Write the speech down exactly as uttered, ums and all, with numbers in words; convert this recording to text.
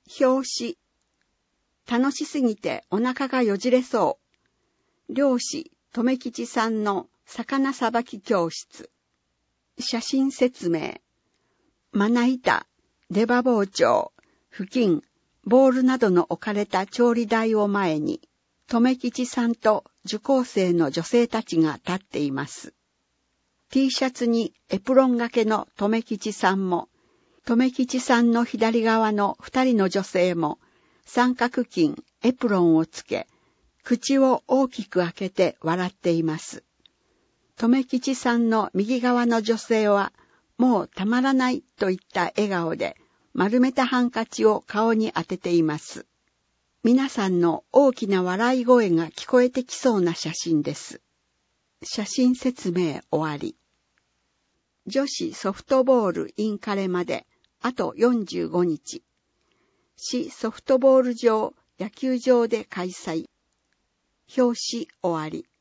表紙。楽しすぎてお腹がよじれそう。漁師、留吉さんの魚さばき教室。写真説明。まな板、出刃包丁、布巾、ボウルなどの置かれた調理台を前に、留吉さんと受講生の女性たちが立っています。T シャツにエプロン掛けの留吉さんも、留吉さんの左側の二人の女性も、三角巾、エプロンをつけ、口を大きく開けて笑っています。留吉さんの右側の女性は、もうたまらないといった笑顔で、丸めたハンカチを顔に当てています。皆さんの大きな笑い声が聞こえてきそうな写真です。写真説明終わり。女子ソフトボールインカレまであとよんじゅうごにち。市ソフトボール場野球場で開催。表紙終わり。